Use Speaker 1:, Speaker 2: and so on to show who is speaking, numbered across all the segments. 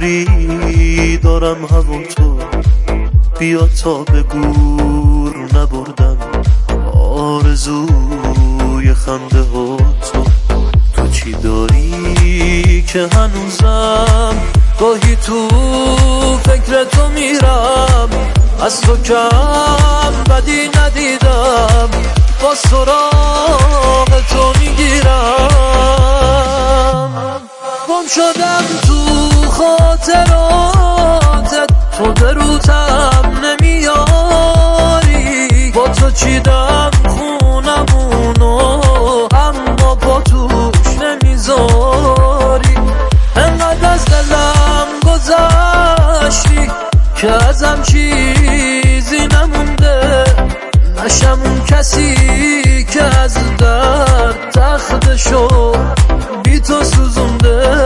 Speaker 1: دوری دارم هوا تو، بیا تا به گور نبردم آرزوی خنده ها تو چی داری که هنوزم گاهی تو فکر تو میرم، از تو کم بدی ندیدم، با سراغ تو میگیرم. گم شدم تو خاطراتت، تو به روتم نمیاری، با تو چیدم خونمونو اما با توش نمیذاری. انقدر از دلم گذشتی که ازم چیزی نمونده، نشم اون کسی که از درد تختشو بی تو سوزونده.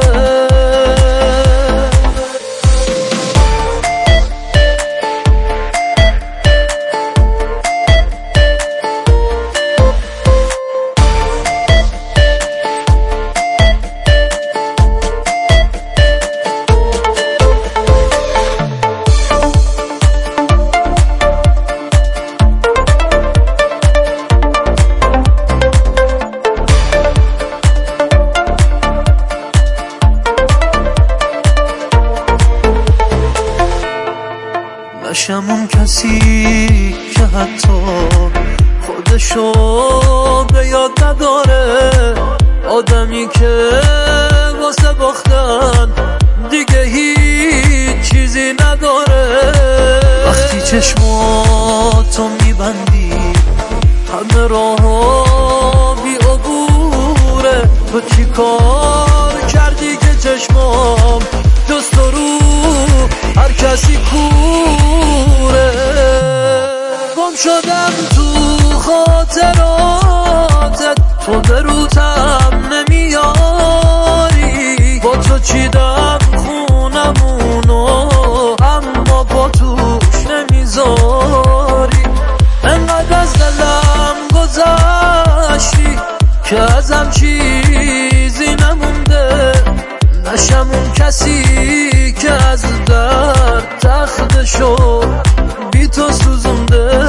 Speaker 1: نشم اون کسی که حتی خودشو به یاد نداره، آدمی که واسه باختن دیگه هیچ چیزی نداره. وقتی چشماتو میبندی همه راه‌ها بی عبوره، تو چی کار کردی که چشمام جز تو رو هر کسی کوره؟ گم شدم تو خاطراتت، تو به روتم نمیاری، با تو چیدم خونمونو اما با توش نمیذاری. انقدر از دلم گذشتی که ازم چیزی نمونده، نشم اون کسی که از درد تختشو بی تو سوزونده.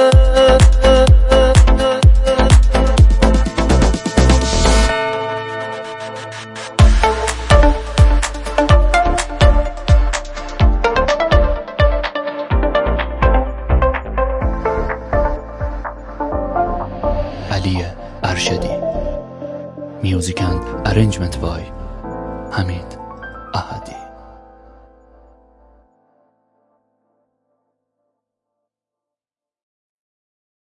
Speaker 2: علی ارشدی. میوزیک اند ارنجمنت بای حمید احدی.